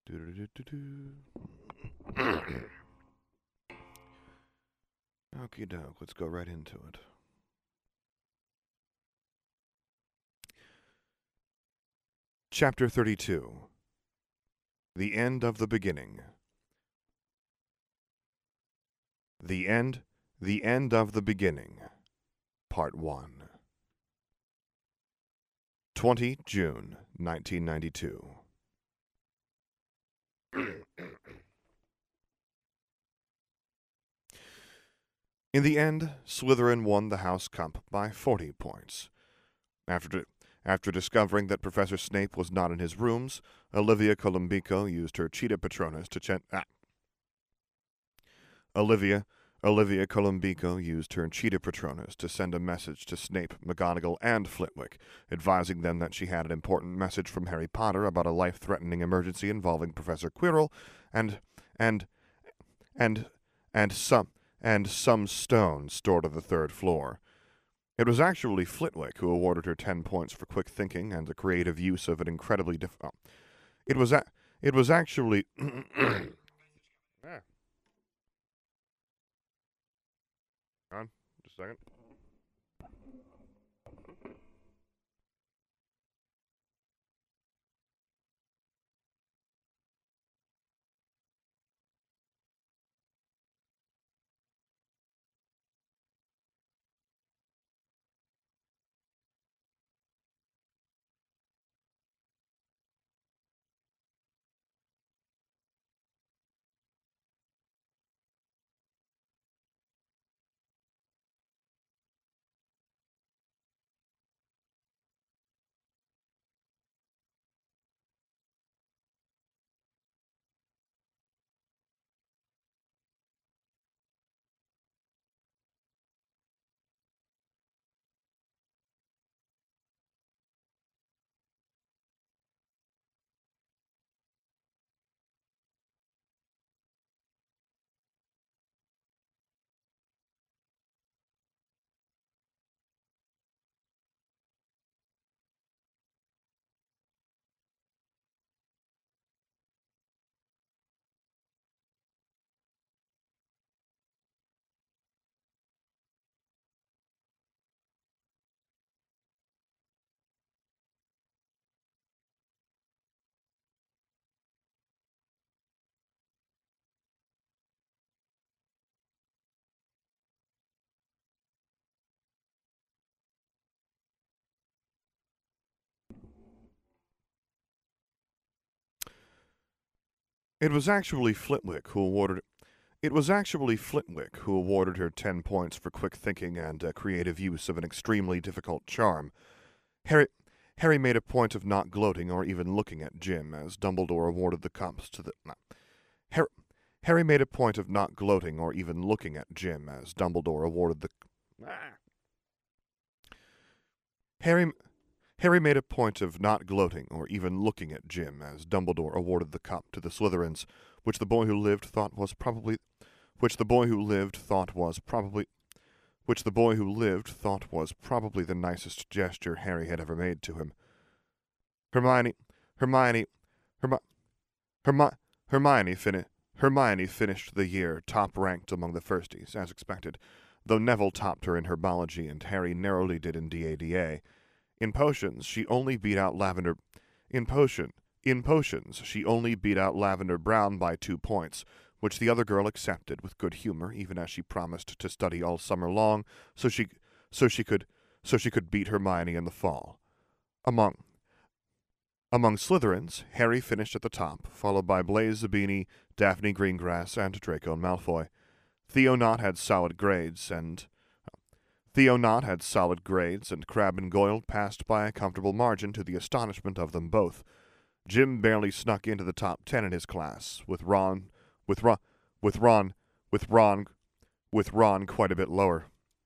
Okie doke, let's go right into it. Chapter 32. The End of the Beginning. The End of the Beginning. Part 1. 20 June 1992. In the end, Slytherin won the House Cup by 40 points. After discovering that Professor Snape was not in his rooms, Olivia Columbico used her Cheetah Patronus to Olivia Columbico used her Cheetah Patronus to send a message to Snape, McGonagall, and Flitwick, advising them that she had an important message from Harry Potter about a life-threatening emergency involving Professor Quirrell and some stones stored on the third floor. It was actually Flitwick who awarded her 10 points for quick thinking and the creative use of an incredibly It was actually Hang on, just a second. It was actually Flitwick who awarded her 10 points for quick thinking and creative use of an extremely difficult charm. Harry made a point of not gloating or even looking at Jim as Dumbledore awarded the cups to the Harry made a point of not gloating or even looking at Jim as Dumbledore awarded the Harry made a point of not gloating or even looking at Jim as Dumbledore awarded the cup to the Slytherins, which the boy who lived thought was probably the nicest gesture Harry had ever made to him. Hermione finished the year top-ranked among the firsties, as expected, though Neville topped her in herbology and Harry narrowly did in DADA. In potions, she only beat out Lavender Brown by 2 points, which the other girl accepted with good humor, even as she promised to study all summer long, so she could beat Hermione in the fall. Among Slytherins, Harry finished at the top, followed by Blaise Zabini, Daphne Greengrass, and Draco Malfoy. Theo Knott had solid grades, and Crabbe and Goyle passed by a comfortable margin to the astonishment of them both. Jim barely snuck into the top 10 in his class, with Ron quite a bit lower.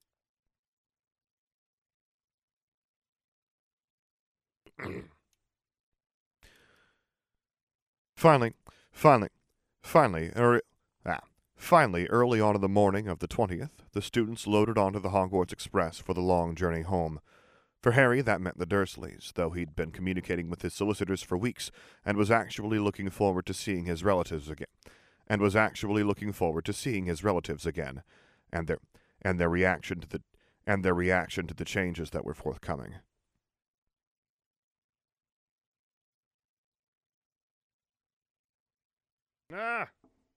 Finally, early on in the morning of the 20th, the students loaded onto the Hogwarts Express for the long journey home. For Harry, that meant the Dursleys, though he'd been communicating with his solicitors for weeks and was actually looking forward to seeing his relatives again. And their and their reaction to the changes that were forthcoming. Ah!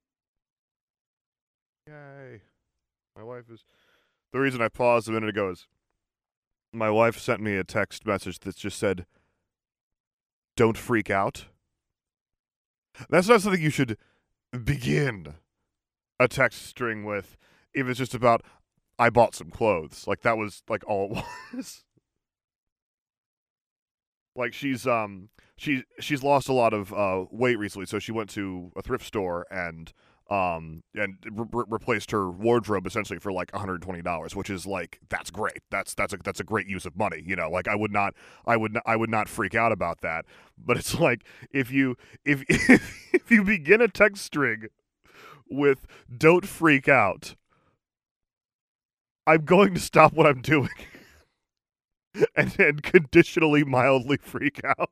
Yay. My wife is... The reason I paused a minute ago is my wife sent me a text message that just said, "Don't freak out." That's not something you should begin a text string with if it's just about, I bought some clothes. Like, that was, like, all it was. Like, she's lost a lot of weight recently, so she went to a thrift store and replaced her wardrobe essentially for like $120, which is like, that's great. That's a great use of money. You know, like I would not freak out about that. But it's like if you if you begin a text string with "don't freak out," I'm going to stop what I'm doing and conditionally mildly freak out.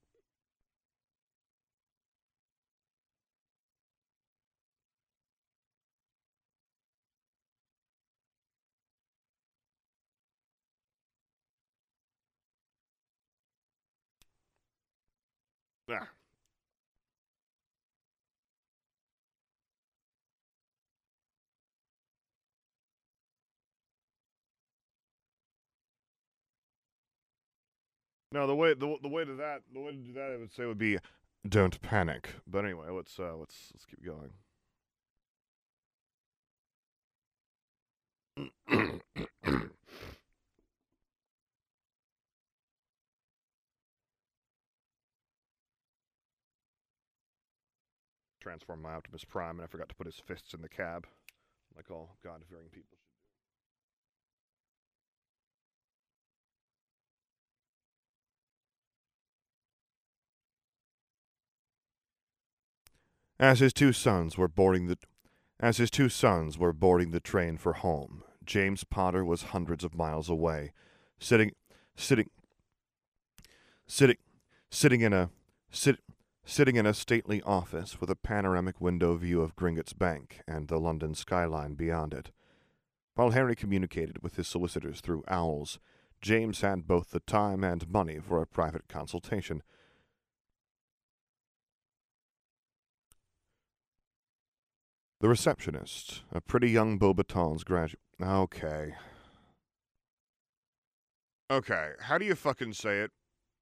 Ah. No, the way to do that, I would say would be, "Don't panic." But anyway, let's keep going. Transform my Optimus Prime, and I forgot to put his fists in the cab, like all God-fearing people should. As his two sons were boarding the train for home, James Potter was hundreds of miles away, sitting sitting sitting sitting in a sit, sitting in a stately office with a panoramic window view of Gringotts Bank and the London skyline beyond it. While Harry communicated with his solicitors through owls, James had both the time and money for a private consultation. The receptionist, a pretty young Beauxbatons graduate. Okay. Okay, how do you fucking say it?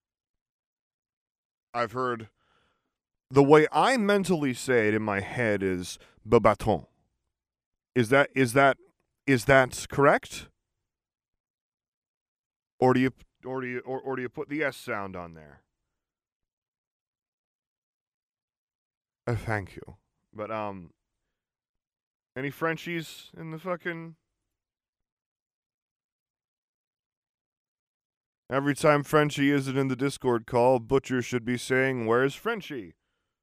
I've heard... The way I mentally say it in my head is Beauxbaton. Is that correct? Or do you put the S sound on there? Thank you. But any Frenchies in the fucking... Every time Frenchie isn't in the Discord call, Butcher should be saying, "Where's Frenchie?"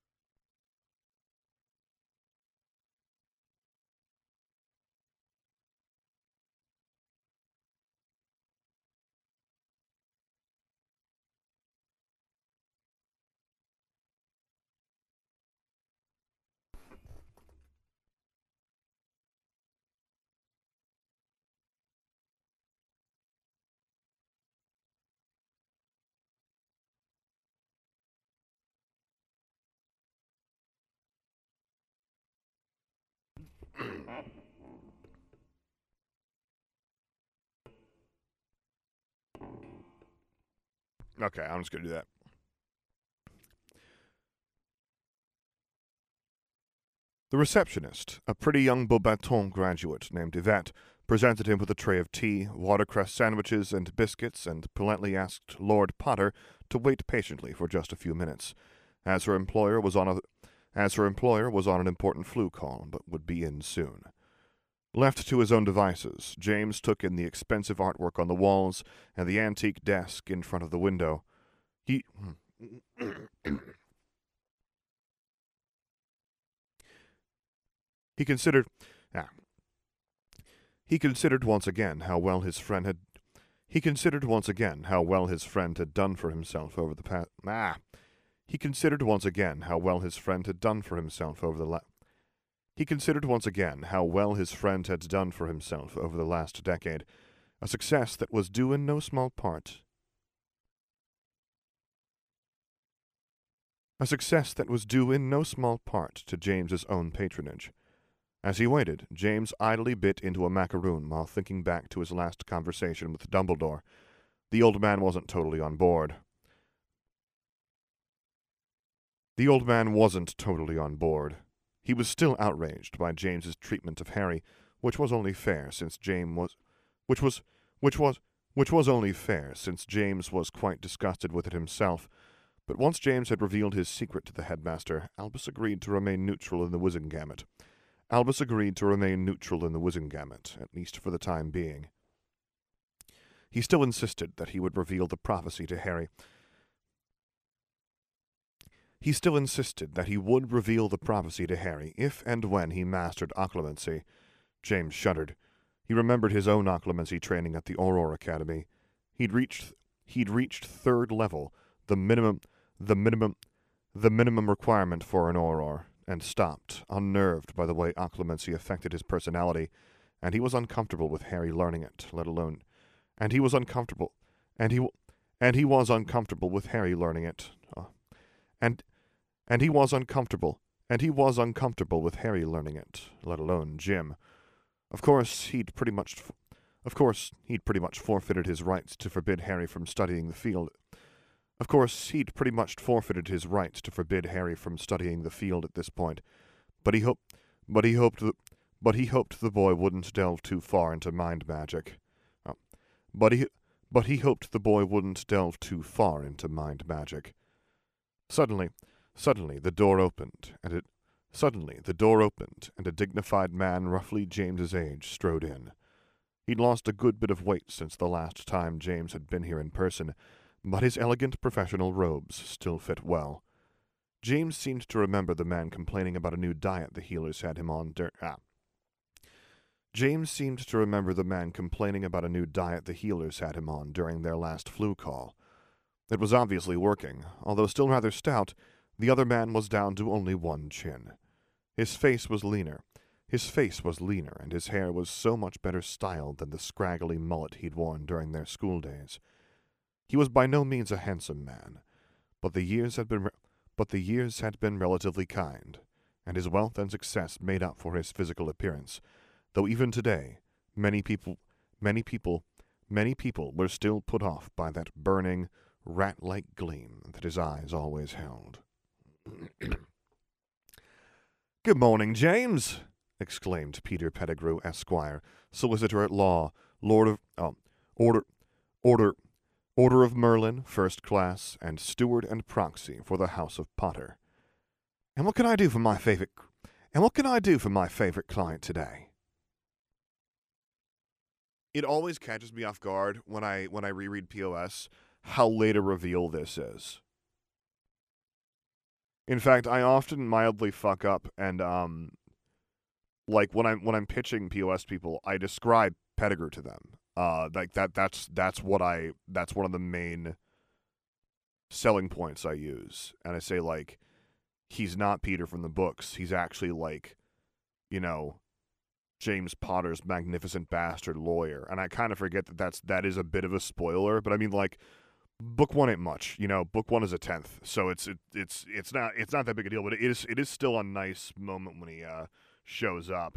Okay, I'm just gonna do that. The receptionist, a pretty young Beauxbaton graduate named Yvette, presented him with a tray of tea, watercress sandwiches, and biscuits, and politely asked Lord Potter to wait patiently for just a few minutes, as her employer was on an important flu call, but would be in soon. Left to his own devices, James took in the expensive artwork on the walls and the antique desk in front of the window. He considered once again how well his friend He considered once again how well his friend had done for himself over the past. He considered once again how well his friend had done for himself over the He considered once again how well his friend had done for himself over the last decade, a success that was due in no small part. A success that was due in no small part to James's own patronage. As he waited, James idly bit into a macaroon while thinking back to his last conversation with Dumbledore. The old man wasn't totally on board. The old man wasn't totally on board. He was still outraged by James's treatment of Harry, which was only fair since which was only fair since James was quite disgusted with it himself. But once James had revealed his secret to the headmaster, Albus agreed to remain neutral in the Wizengamot. Albus agreed to remain neutral in the Wizengamot, at least for the time being. He still insisted that he would reveal the prophecy to Harry. He still insisted that he would reveal the prophecy to Harry if and when he mastered occlumency. James shuddered. He remembered his own occlumency training at the Auror Academy. He'd reached third level, the minimum requirement for an Auror, and stopped, unnerved by the way occlumency affected his personality, and he was uncomfortable with Harry learning it, let alone. And he was uncomfortable with Harry learning it. And he was uncomfortable with Harry learning it, let alone Jim. Of course, he'd pretty much forfeited his rights to forbid Harry from studying the field. Of course, he'd pretty much forfeited his rights to forbid Harry from studying the field at this point. But he hoped the boy wouldn't delve too far into mind magic. But he hoped the boy wouldn't delve too far into mind magic. Suddenly the door opened, and a dignified man roughly James's age strode in. He'd lost a good bit of weight since the last time James had been here in person, but his elegant professional robes still fit well. James seemed to remember the man complaining about a new diet the healers had him on James seemed to remember the man complaining about a new diet the healers had him on during their last flu call. It was obviously working. Although still rather stout, the other man was down to only one chin. His face was leaner, and his hair was so much better styled than the scraggly mullet he'd worn during their school days. He was by no means a handsome man, but the years had been relatively kind, and his wealth and success made up for his physical appearance, though even today many people were still put off by that burning, rat-like gleam that his eyes always held. "Good morning, James," exclaimed Peter Pettigrew, Esquire, Solicitor at Law, Order of Merlin, First Class, and Steward and Proxy for the House of Potter. And what can I do for my favorite client today?" It always catches me off guard when I reread POS how late a reveal this is. In fact, I often mildly fuck up and like when I'm pitching POS people, I describe Pettigrew to them. That's one of the main selling points I use. And I say, like, he's not Peter from the books. He's actually, like, James Potter's magnificent bastard lawyer. And I kind of forget that is a bit of a spoiler, but I mean, like, book one ain't much, book one is a 10th, so it's not that big a deal, but it is still a nice moment when he shows up.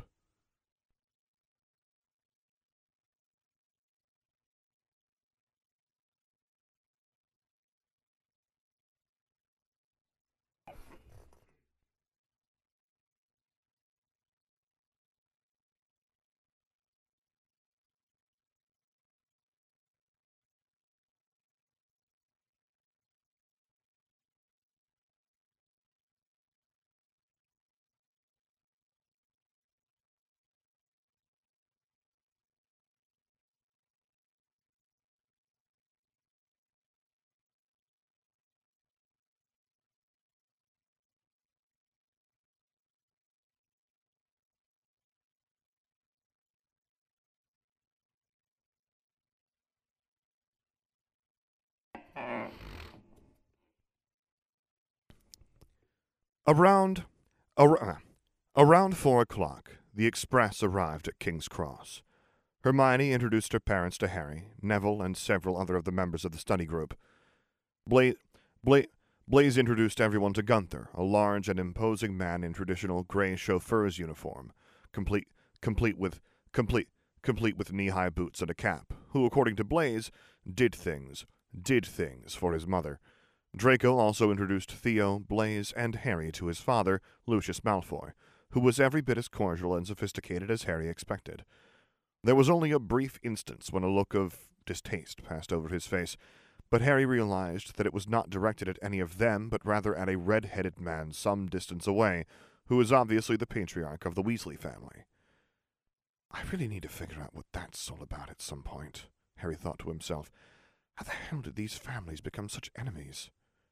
Around, ar- around 4 o'clock, the express arrived at King's Cross. Hermione introduced her parents to Harry, Neville, and several other of the members of the study group. Bla- Bla- Blaise introduced everyone to Gunther, a large and imposing man in traditional gray chauffeur's uniform, complete complete with complete complete with knee-high boots and a cap, who, according to Blaise, did things for his mother. Draco also introduced Theo, Blaise, and Harry to his father, Lucius Malfoy, who was every bit as cordial and sophisticated as Harry expected. There was only a brief instance when a look of distaste passed over his face, but Harry realized that it was not directed at any of them, but rather at a red-headed man some distance away, who was obviously the patriarch of the Weasley family. I really need to figure out what that's all about at some point, Harry thought to himself. How the hell did these families become such enemies?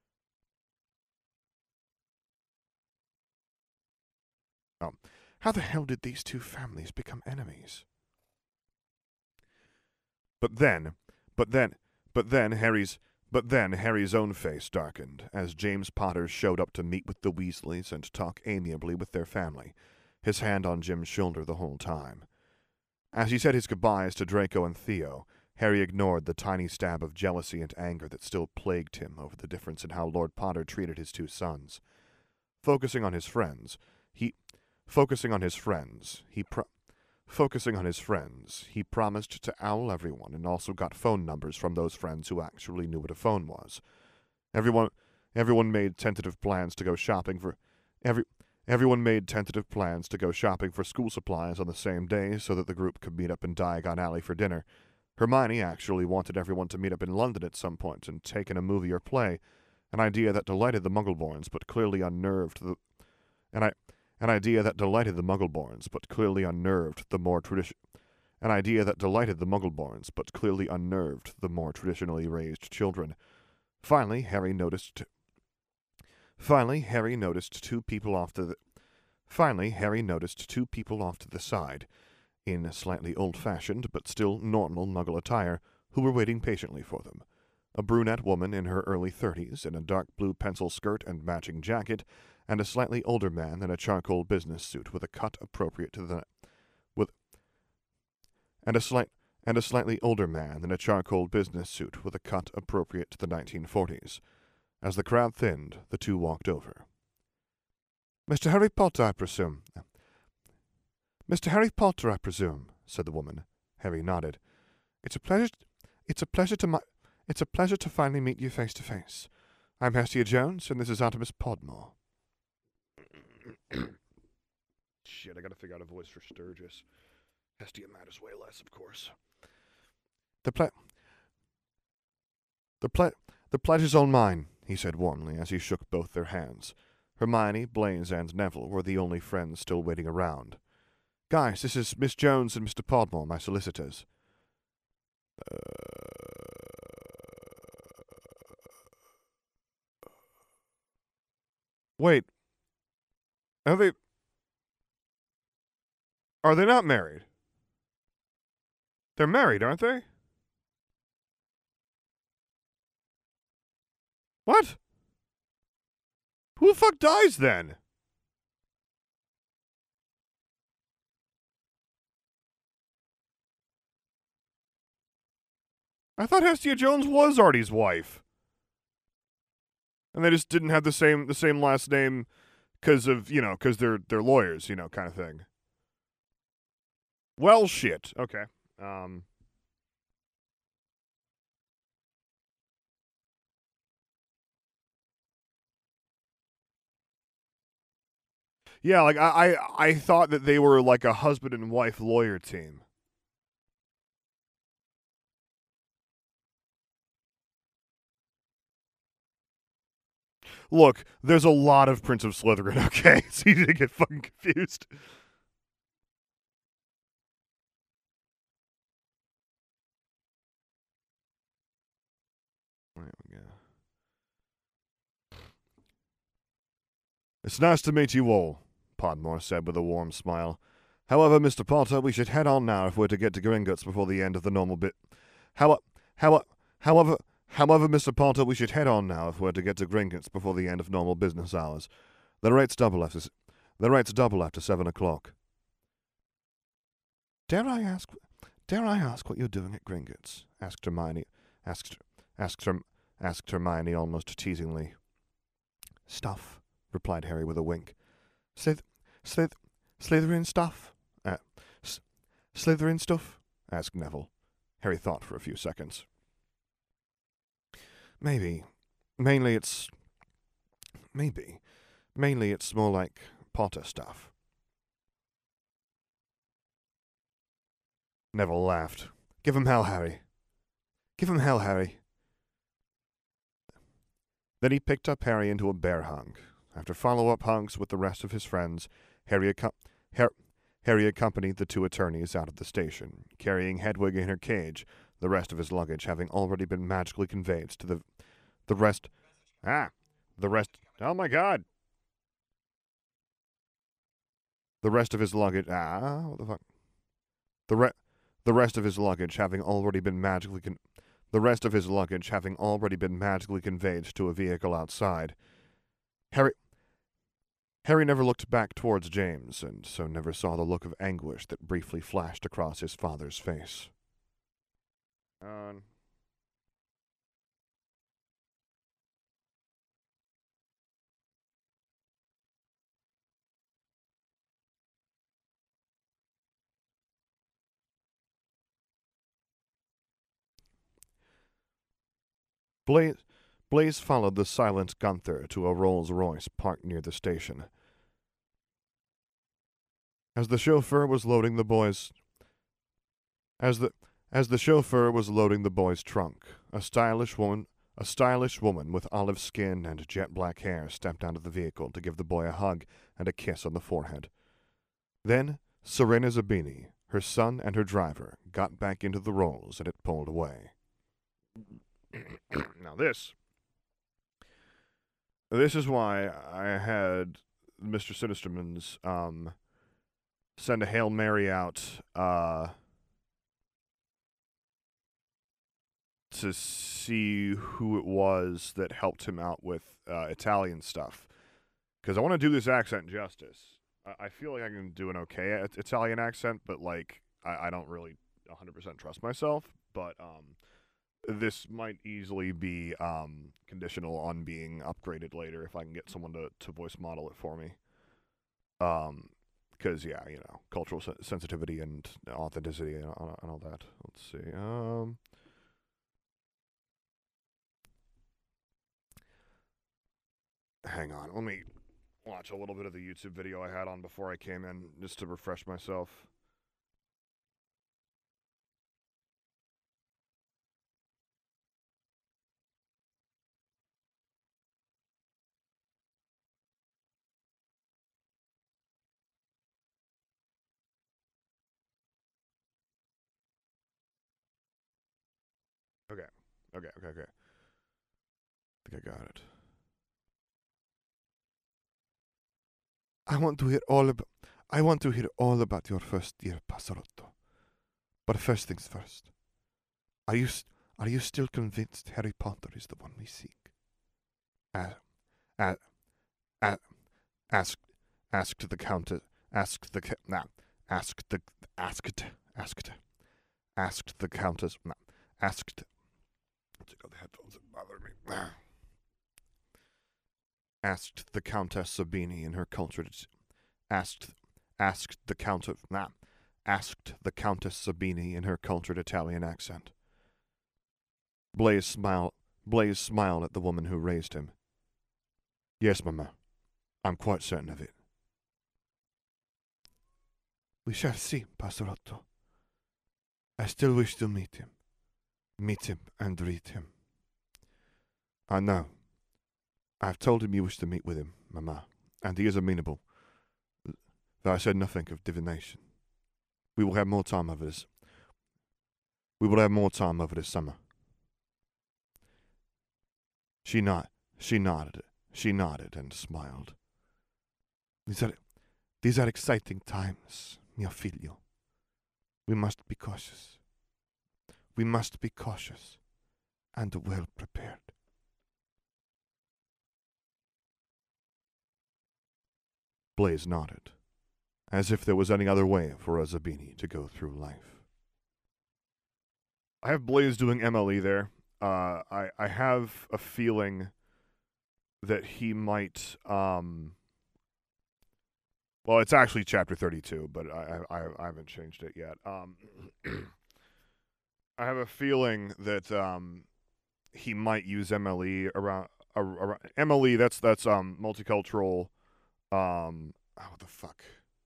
How the hell did these two families become enemies? But then Harry's own face darkened as James Potter showed up to meet with the Weasleys and talk amiably with their family, his hand on Jim's shoulder the whole time. As he said his goodbyes to Draco and Theo, Harry ignored the tiny stab of jealousy and anger that still plagued him over the difference in how Lord Potter treated his two sons. Focusing on his friends, he promised to owl everyone and also got phone numbers from those friends who actually knew what a phone was. Everyone made tentative plans to go shopping for school supplies on the same day so that the group could meet up in Diagon Alley for dinner. Hermione actually wanted everyone to meet up in London at some point and take in a movie or play, an idea that delighted the Muggleborns but clearly unnerved the more traditionally raised children. Finally, Harry noticed two people off to the side, in slightly old-fashioned but still normal Muggle attire, who were waiting patiently for them. A brunette woman in her early 30s in a dark blue pencil skirt and matching jacket, and a slightly older man in a charcoal business suit with a cut appropriate to the slightly older man in a charcoal business suit with a cut appropriate to the 1940s. As the crowd thinned, the two walked over. Mr. Harry Potter, I presume, said the woman. Harry nodded. It's a pleasure to finally meet you face to face. I'm Hestia Jones, and this is Artemis Podmore. Shit, I gotta figure out a voice for Sturgis. Hestia matters way less, of course. The pleasure's all mine, he said warmly as he shook both their hands. Hermione, Blaise, and Neville were the only friends still waiting around. Guys, this is Miss Jones and Mr. Podmore, my solicitors. Wait. Are they not married? They're married, aren't they? What? Who the fuck dies then? I thought Hestia Jones was Artie's wife. And they just didn't have the same last name because they're lawyers, kind of thing. Well, shit. Okay. Yeah, like I thought that they were like a husband and wife lawyer team. Look, there's a lot of Prince of Slytherin, okay? It's easy to get fucking confused. There we go. It's nice to meet you all, Podmore said with a warm smile. However, Mr. Potter, we should head on now if we're to get to Gringotts before the end of the normal bit. However, However, Mr. Potter, we should head on now if we're to get to Gringotts before the end of normal business hours. The rate's double after 7 o'clock. Dare I ask what you're doing at Gringotts? Asked Hermione almost teasingly. Stuff, replied Harry with a wink. Slytherin stuff? Slytherin stuff? Asked Neville. Harry thought for a few seconds. Mainly it's more like Potter stuff. Neville laughed. Give him hell, Harry. Give him hell, Harry. Then he picked up Harry into a bear hug. After follow-up hugs with the rest of his friends, Harry accompanied the two attorneys out of the station, carrying Hedwig in her cage, the rest of his luggage having already been magically conveyed to the rest. Oh my God! The rest of his luggage. What the fuck? The rest of his luggage having already been magically conveyed to a vehicle outside. Harry never looked back towards James, and so never saw the look of anguish that briefly flashed across his father's face. Blaise followed the silent Gunther to a Rolls-Royce parked near the station. As the chauffeur was loading the boy's trunk, a stylish woman with olive skin and jet black hair stepped out of the vehicle to give the boy a hug and a kiss on the forehead. Then Serena Zabini, her son and her driver, got back into the Rolls and it pulled away. Now this is why I had Mr. Sinisterman's send a Hail Mary out to see who it was that helped him out with Italian stuff. Because I want to do this accent justice. I feel like I can do an okay Italian accent, but like I don't really 100% trust myself. But this might easily be conditional on being upgraded later if I can get someone to voice model it for me. Because, yeah, you know, cultural sensitivity and authenticity and all that. Let's see. Hang on. Let me watch a little bit of the YouTube video I had on before I came in just to refresh myself. Okay. I think I got it. I want to hear all about your first year, Passerotto. But first things first. Are you still convinced Harry Potter is the one we seek? Asked the Countess. Asked the Countess. Take out the headphones that bother me. Asked the Countess Zabini in her cultured. Asked the Countess Zabini in her cultured Italian accent. Blaise smiled at the woman who raised him. Yes, Mamma. I'm quite certain of it. We shall see, Passerotto. I still wish to meet him and greet him. I know. I've told him you wish to meet with him, Mamma, and he is amenable, though I said nothing of divination. We will have more time over this summer. She nodded and smiled. These are exciting times, mio figlio. We must be cautious. and well prepared. Blaise nodded, as if there was any other way for a Zabini to go through life. I have Blaise doing MLE there. I have a feeling that he might. Well, it's actually chapter 32, but I haven't changed it yet. I have a feeling that he might use MLE around MLE. That's multicultural. What the fuck?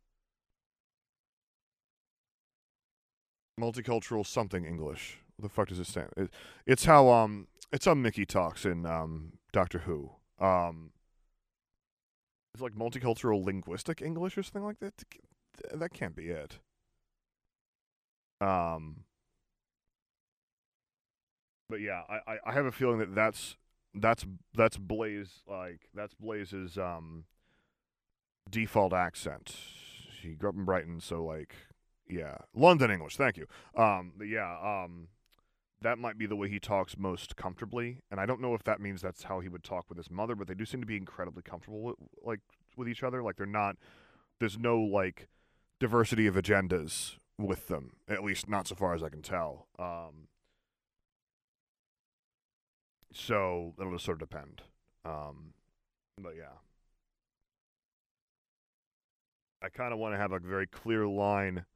Multicultural something English. What the fuck does it stand? It's how Mickey talks in Doctor Who. It's like multicultural linguistic English or something like that. That can't be it. But yeah, I have a feeling that that's Blaise, like that's Blaise's default accent. He grew up in Brighton, so like yeah, London English. Thank you. But yeah, that might be the way he talks most comfortably, and I don't know if that means that's how he would talk with his mother, but they do seem to be incredibly comfortable with each other. Like they're not. There's no like diversity of agendas with them, at least not so far as I can tell. So it'll just sort of depend. But yeah. I kind of want to have a very clear line.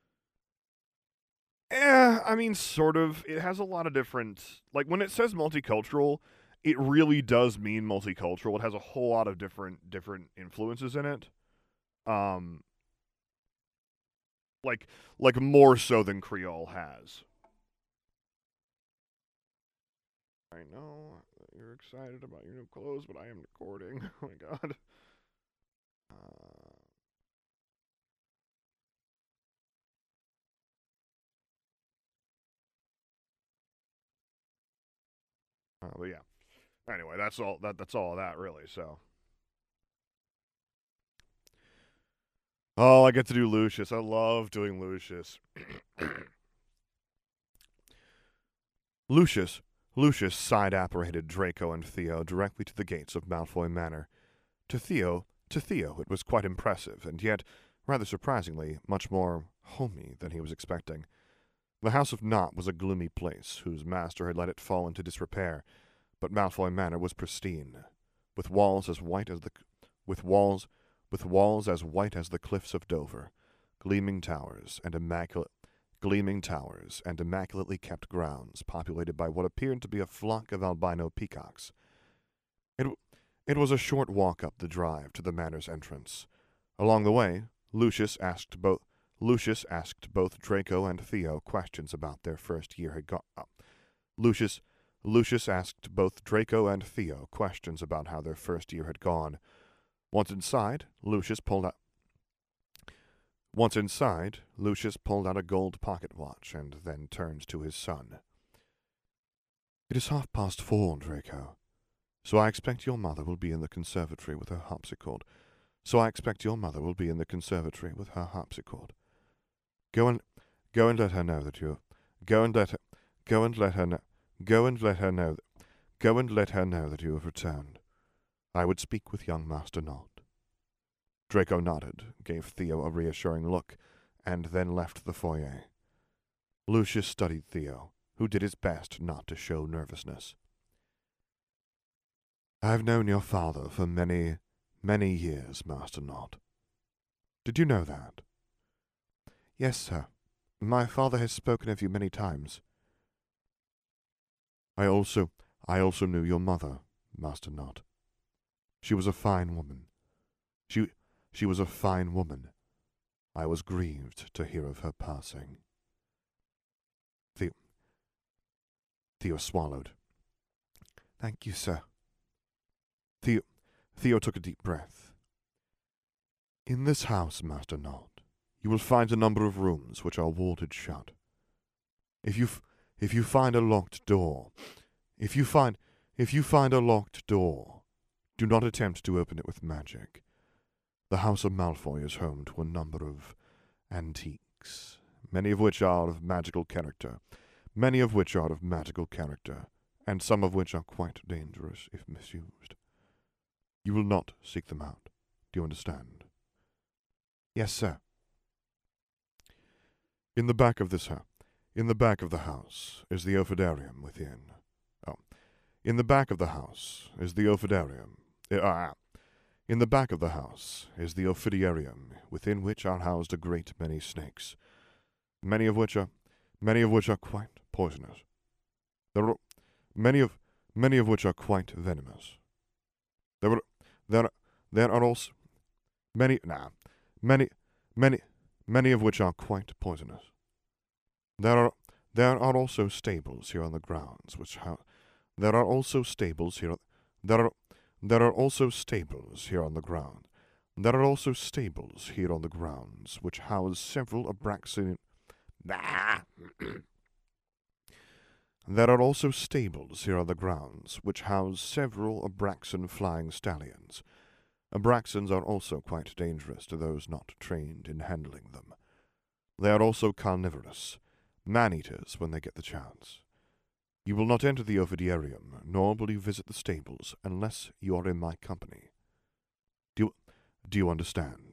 I mean, sort of. It has a lot of different. Like, when it says multicultural, it really does mean multicultural. It has a whole lot of different influences in it. Like more so than Creole has. I know you're excited about your new clothes, but I am recording. Oh my god. But yeah. Anyway, that's all of that really. So. Oh, I get to do Lucius. I love doing Lucius. Lucius side-apparated Draco and Theo directly to the gates of Malfoy Manor. To Theo, it was quite impressive, and yet, rather surprisingly, much more homey than he was expecting. The House of Knot was a gloomy place, whose master had let it fall into disrepair, but Malfoy Manor was pristine, with walls as white as the cliffs of Dover, gleaming towers and immaculately kept grounds populated by what appeared to be a flock of albino peacocks. It was a short walk up the drive to the manor's entrance. Along the way, Lucius asked both Draco and Theo questions about their first year had gone. Lucius asked both Draco and Theo questions about how their first year had gone. Once inside, Lucius pulled out a gold pocket watch and then turned to his son. "It is 4:30, Draco. So I expect your mother will be in the conservatory with her harpsichord. Go and let her know that you have returned. I would speak with young Master Nod." Draco nodded, gave Theo a reassuring look, and then left the foyer. Lucius studied Theo, who did his best not to show nervousness. "I've known your father for many, many years, Master Nod. Did you know that?" "Yes, sir. My father has spoken of you many times." I also knew your mother, Master Nod. She was a fine woman. She was a fine woman. I was grieved to hear of her passing." Theo swallowed. "Thank you, sir." Theo took a deep breath. "In this house, Master Nod, you will find a number of rooms which are warded shut. If you find a locked door, do not attempt to open it with magic. The House of Malfoy is home to a number of antiques, many of which are of magical character, and some of which are quite dangerous if misused. You will not seek them out. Do you understand? Yes, sir. In the back of the house is the ophidarium within. In the back of the house is the ophidarium. In the back of the house is the ophidiarium, within which are housed a great many snakes, many of which are quite poisonous. Many of which are quite venomous. There are also many of which are quite poisonous. There are also stables here on the grounds which there are also stables here on the ground. There are also stables here on the grounds which house several Abraxan. There are also stables here on the grounds which house several Abraxan flying stallions. Abraxans are also quite dangerous to those not trained in handling them. They are also carnivorous, man-eaters when they get the chance. You will not enter the ophidarium, nor will you visit the stables, unless you are in my company. Do you understand?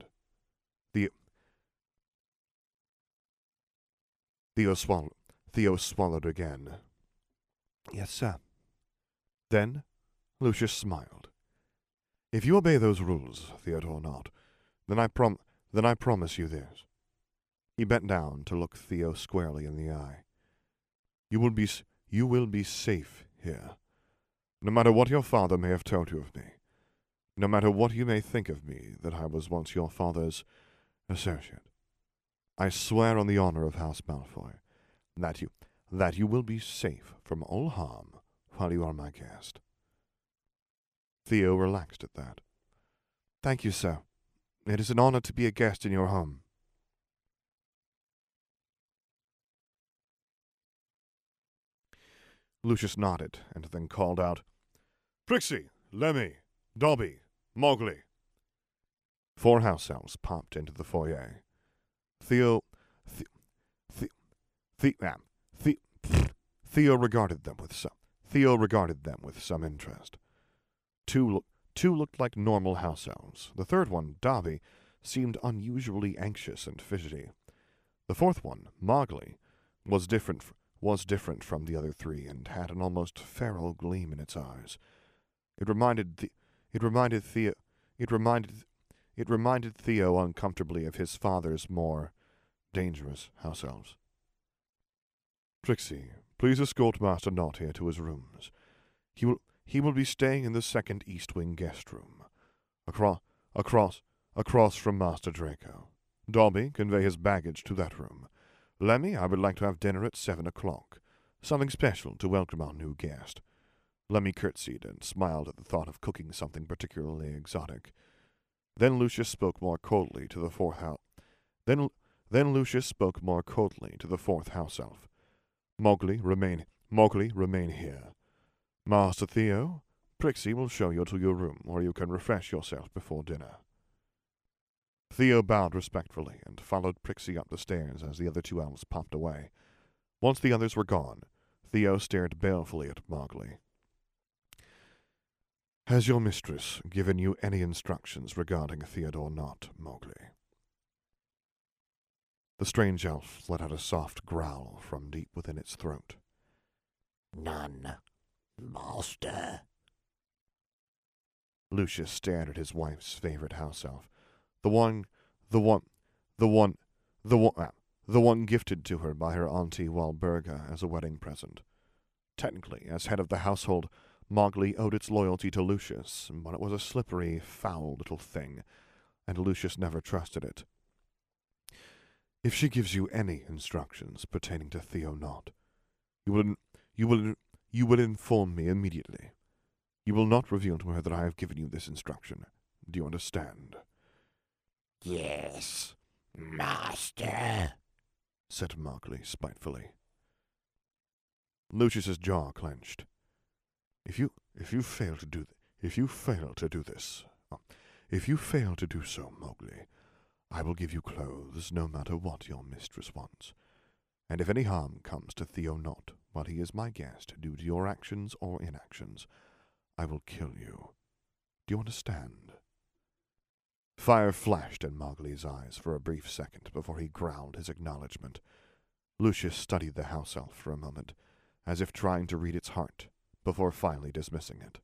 Theo swallowed again. Yes, sir. Then Lucius smiled. If you obey those rules, Theodore Nott, then I promise you this. He bent down to look Theo squarely in the eye. You will be safe here. No matter what your father may have told you of me, no matter what you may think of me that I was once your father's associate, I swear on the honor of House Malfoy that you will be safe from all harm while you are my guest. Theo relaxed at that. Thank you, sir. It is an honor to be a guest in your home. Lucius nodded, and then called out, Prixie, Lemmy, Dobby, Mowgli. 4 house elves popped into the foyer. Theo regarded them with some interest. Two looked like normal house elves. The third one, Dobby, seemed unusually anxious and fidgety. The fourth one, Mowgli, was different from the other 3 and had an almost feral gleam in its eyes. It reminded Theo uncomfortably of his father's more dangerous house elves. Trixie, please escort Master Nott here to his rooms. He will be staying in the second East Wing guest room, across from Master Draco. Dobby, convey his baggage to that room. Lemmy, I would like to have dinner at 7 o'clock. Something special to welcome our new guest. Lemmy curtsied and smiled at the thought of cooking something particularly exotic. Then Lucius spoke more coldly to the fourth house. Then Lucius spoke more coldly to the 4th house elf. Mowgli, remain here. Master Theo, Prixie will show you to your room, where you can refresh yourself before dinner. Theo bowed respectfully and followed Prixie up the stairs as the other 2 elves popped away. Once the others were gone, Theo stared balefully at Mowgli. Has your mistress given you any instructions regarding Theodore Nott, Mowgli? The strange elf let out a soft growl from deep within its throat. None, master. Lucius stared at his wife's favorite house elf, the one gifted to her by her auntie Walburga as a wedding present. Technically, as head of the household, Mowgli owed its loyalty to Lucius, but it was a slippery, foul little thing, and Lucius never trusted it. If she gives you any instructions pertaining to Theo Nott, you will inform me immediately. You will not reveal to her that I have given you this instruction. Do you understand? Yes, master, said Mowgli spitefully. Lucius's jaw clenched. If you fail to do so, Mowgli, I will give you clothes no matter what your mistress wants. And if any harm comes to Theo Nott while he is my guest due to your actions or inactions, I will kill you. Do you understand? Fire flashed in Mowgli's eyes for a brief second before he growled his acknowledgement. Lucius studied the house elf for a moment, as if trying to read its heart, before finally dismissing it.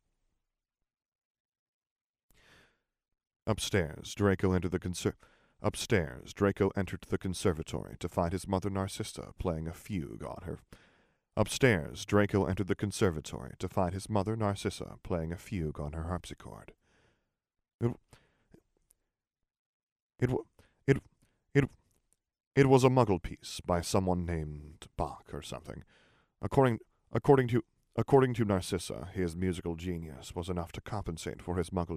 Upstairs, Draco entered the conservatory to find his mother Narcissa playing a fugue on her. Upstairs, Draco entered the conservatory to find his mother Narcissa playing a fugue on her harpsichord. It was a Muggle piece by someone named Bach or something. According to Narcissa, his musical genius was enough to compensate for his Muggle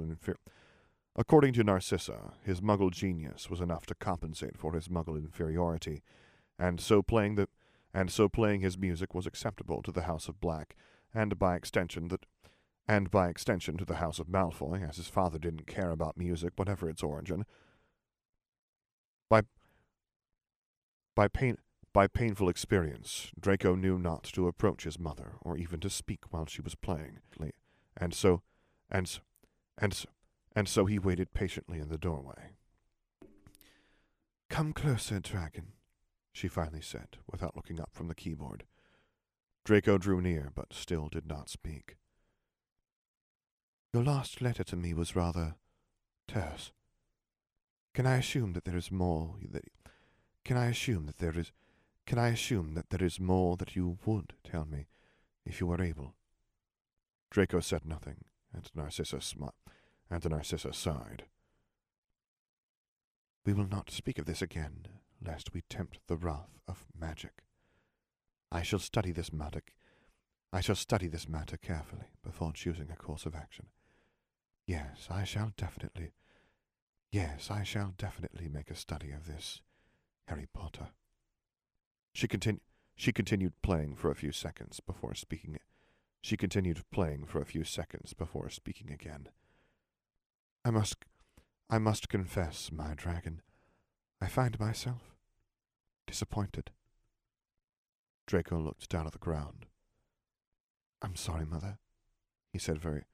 inferiority, and so playing his music was acceptable to the House of Black, and by extension to the House of Malfoy, as his father didn't care about music, whatever its origin. By painful experience, Draco knew not to approach his mother, or even to speak while she was playing, and so he waited patiently in the doorway. "Come closer, dragon," she finally said, without looking up from the keyboard. Draco drew near, but still did not speak. "Your last letter to me was rather terse. Can I assume that there is more that you would tell me, if you were able?" Draco said nothing, and Narcissa sighed. "We will not speak of this again, lest we tempt the wrath of magic. I shall study this matter carefully before choosing a course of action. Yes, I shall definitely make a study of this, Harry Potter." She continued playing for a few seconds before speaking again. I must confess, my dragon, I find myself disappointed." Draco looked down at the ground. "I'm sorry, Mother," he said very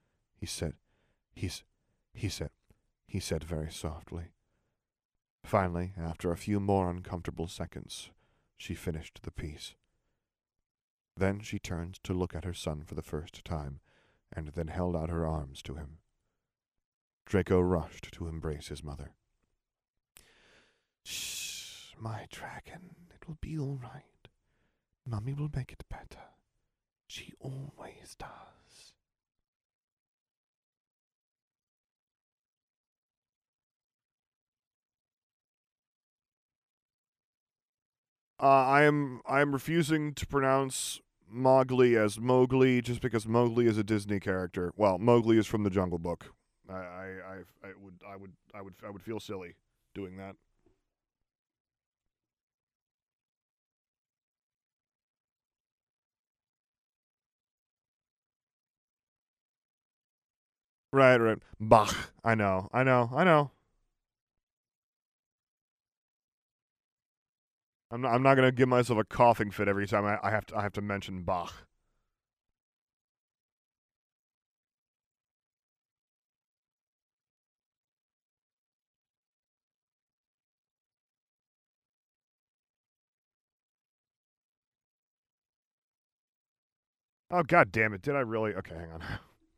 softly. Finally, after a few more uncomfortable seconds, she finished the piece. Then she turned to look at her son for the first time, and then held out her arms to him. Draco rushed to embrace his mother. "Shh, my dragon, it will be all right. Mummy will make it better. She always does." I am refusing to pronounce Mowgli as Mowgli just because Mowgli is a Disney character. Well, Mowgli is from the Jungle Book. I would feel silly doing that. Right. Bach. I know. I'm not gonna give myself a coughing fit every time I have to mention Bach. Oh, god damn it. Did I really? Okay, hang on.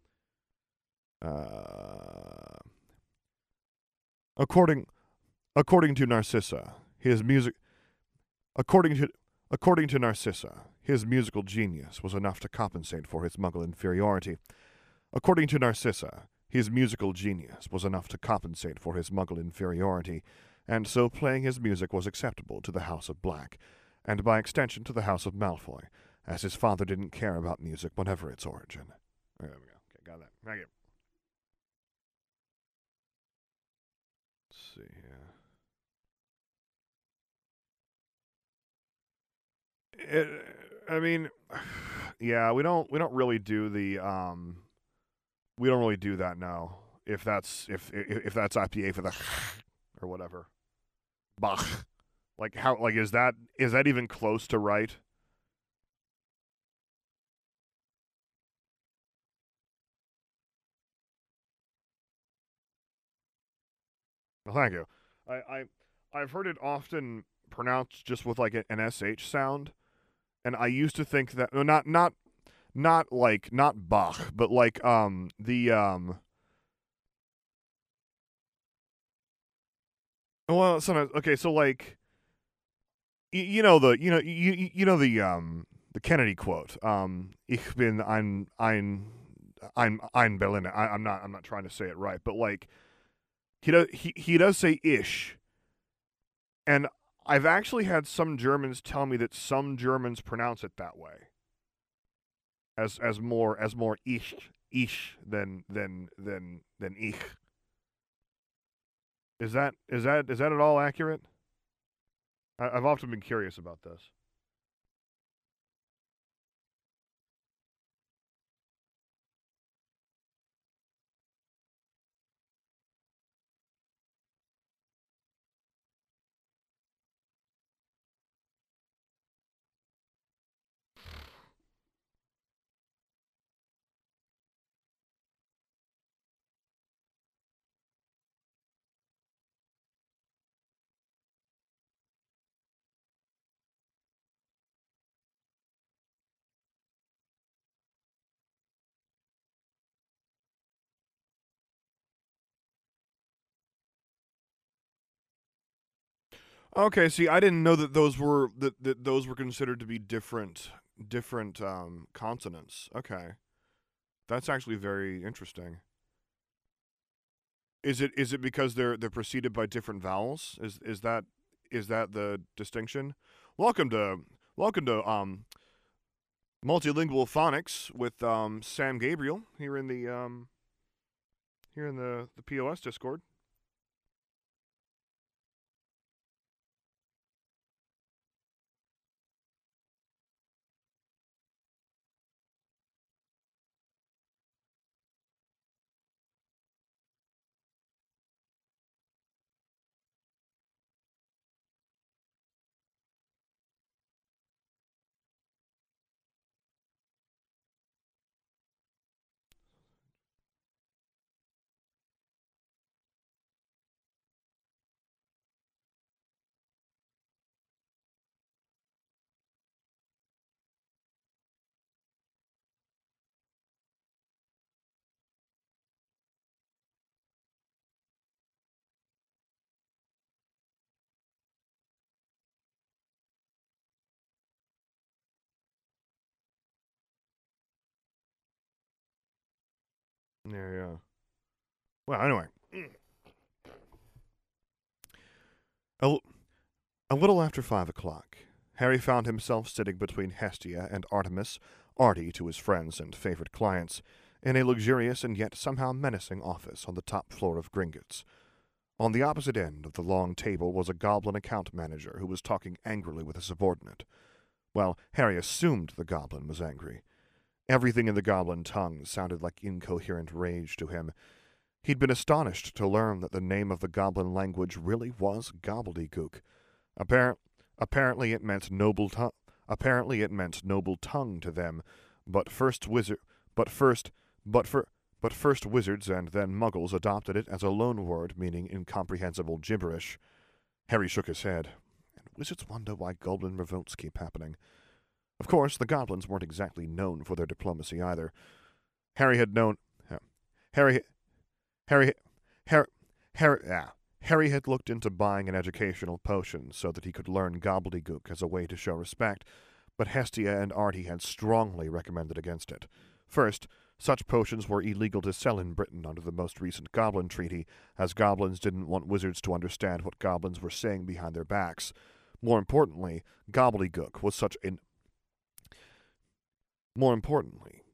According to Narcissa, his musical genius was enough to compensate for his Muggle inferiority. According to Narcissa, his musical genius was enough to compensate for his Muggle inferiority, and so playing his music was acceptable to the House of Black, and by extension to the House of Malfoy, as his father didn't care about music whatever its origin. There we go. Okay, got that. Thank you. Let's see here. I mean, yeah, we don't really do the we don't really do that now. If that's IPA for the or whatever. Bach. Like how is that even close to right? Well, thank you. I've heard it often pronounced just with like an sh sound, and I used to think that no, not Bach, but like the well sometimes okay, so like you know the Kennedy quote, ich bin ein Berliner. I'm not trying to say it right, but like he does say ish, and I've actually had some Germans tell me that some Germans pronounce it that way, as more ish than ich. Is that at all accurate? I've often been curious about this. Okay, see, I didn't know that those were considered to be different consonants. Okay, that's actually very interesting. Is it because they're preceded by different vowels? Is that the distinction? Welcome to welcome to multilingual phonics with Sam Gabriel here in the POS Discord. Yeah. Well, anyway, a, a little after 5 o'clock, Harry found himself sitting between Hestia and Artemis, Artie to his friends and favorite clients, in a luxurious and yet somehow menacing office on the top floor of Gringotts. On the opposite end of the long table was a goblin account manager who was talking angrily with a subordinate. Well, Harry assumed the goblin was angry. Everything in the goblin tongue sounded like incoherent rage to him. He'd been astonished to learn that the name of the goblin language really was gobbledygook. Appar- apparently it meant noble tongue. Apparently it meant noble tongue to them, but first wizard, but first, but for, but first wizards and then muggles adopted it as a loan word meaning incomprehensible gibberish. Harry shook his head. And wizards wonder why goblin revolts keep happening. Of course, the goblins weren't exactly known for their diplomacy either. Harry had known. Harry. Harry. Harry. Harry had looked into buying an educational potion so that he could learn gobbledygook as a way to show respect, but Hestia and Artie had strongly recommended against it. First, such potions were illegal to sell in Britain under the most recent Goblin Treaty, as goblins didn't want wizards to understand what goblins were saying behind their backs. More importantly, gobbledygook was such an more importantly,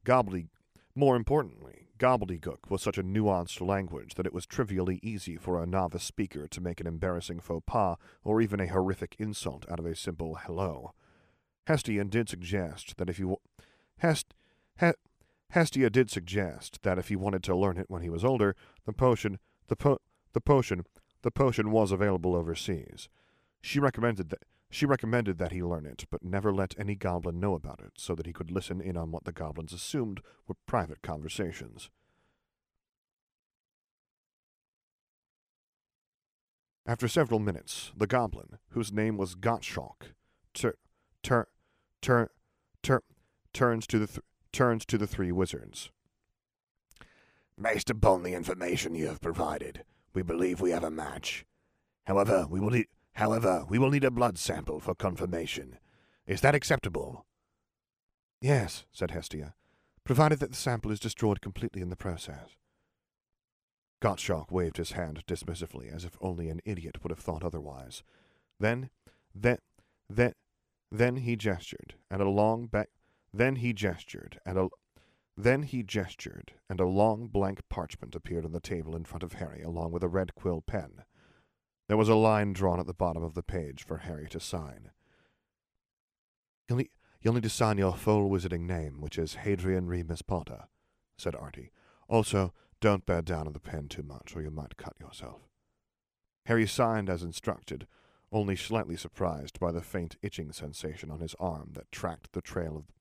gobbledygook was such a nuanced language that it was trivially easy for a novice speaker to make an embarrassing faux pas or even a horrific insult out of a simple hello. Hestia did suggest that if he Hest, he, Hestia did suggest that if he wanted to learn it when he was older, the potion, the po, the potion was available overseas. She recommended that he learn it, but never let any goblin know about it, so that he could listen in on what the goblins assumed were private conversations. After several minutes, the goblin, whose name was Gottschalk, turns to the three wizards. Based upon the information you have provided, we believe we have a match. However, we will need a blood sample for confirmation. Is that acceptable? Yes, said Hestia, provided that the sample is destroyed completely in the process. Gottschalk waved his hand dismissively, as if only an idiot would have thought otherwise. Then he gestured, and a long blank parchment appeared on the table in front of Harry, along with a red quill pen. There was a line drawn at the bottom of the page for Harry to sign. You'll need to sign your full wizarding name, which is Hadrian Remus Potter, said Artie. Also, don't bear down on the pen too much, or you might cut yourself. Harry signed as instructed, only slightly surprised by the faint itching sensation on his arm that tracked the trail of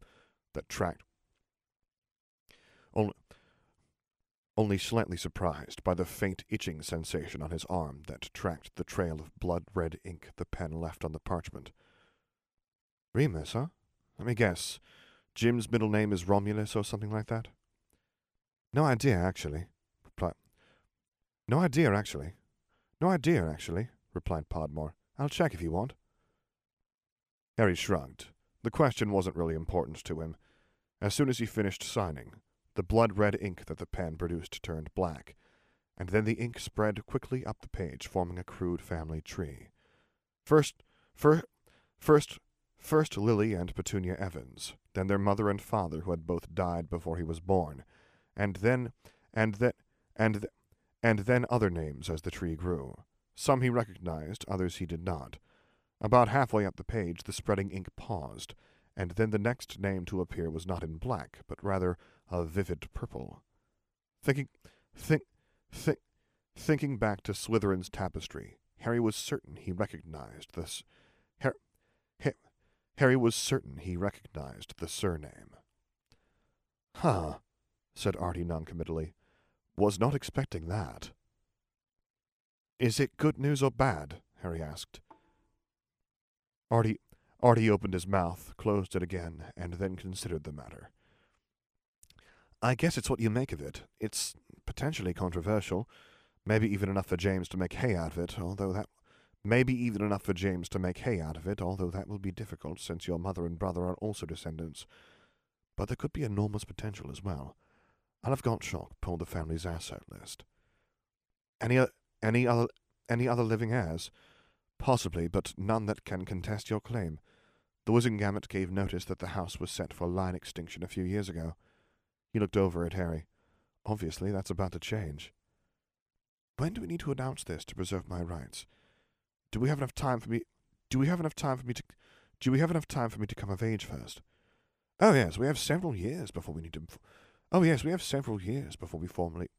blood-red ink the pen left on the parchment. Remus, huh? Let me guess. Jim's middle name is Romulus or something like that? No idea, actually, replied Podmore. I'll check if you want. Harry shrugged. The question wasn't really important to him. As soon as he finished signing, the blood-red ink that the pen produced turned black, and then the ink spread quickly up the page, forming a crude family tree. First Lily and Petunia Evans, then their mother and father, who had both died before he was born, and then other names as the tree grew. Some he recognized, others he did not. About halfway up the page, the spreading ink paused, and then the next name to appear was not in black, but rather a vivid purple. Thinking back to Slytherin's tapestry, Harry was certain he recognized the surname. Huh, said Artie noncommittally. Was not expecting that. Is it good news or bad? Harry asked. Artie opened his mouth, closed it again, and then considered the matter. I guess it's what you make of it. It's potentially controversial. Maybe even enough for James to make hay out of it, although that will be difficult since your mother and brother are also descendants. But there could be enormous potential as well. I'll have Gottschalk pull the family's asset list. Any other living heirs? Possibly, but none that can contest your claim. The Wizengamot gave notice that the house was set for line extinction a few years ago. He looked over at Harry. Obviously, that's about to change. When do we need to announce this to preserve my rights? Do we have enough time for me to come of age first? Oh yes, we have several years before we formally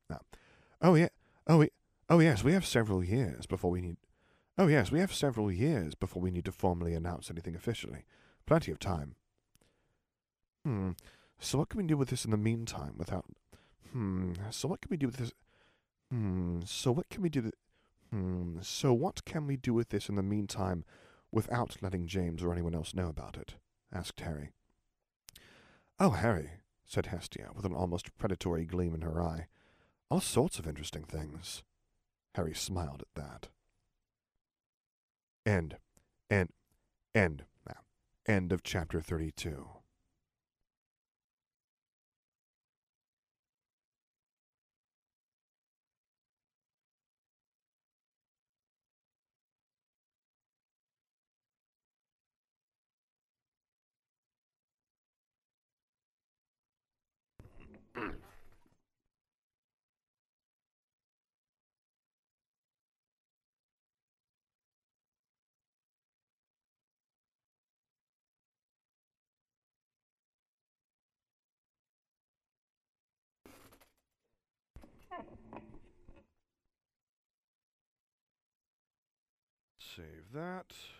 announce anything officially. Plenty of time. So what can we do with this in the meantime without So what can we do with this without letting James or anyone else know about it? Asked Harry. Oh, Harry, said Hestia, with an almost predatory gleam in her eye. All sorts of interesting things. Harry smiled at that. End of chapter 32. Save that.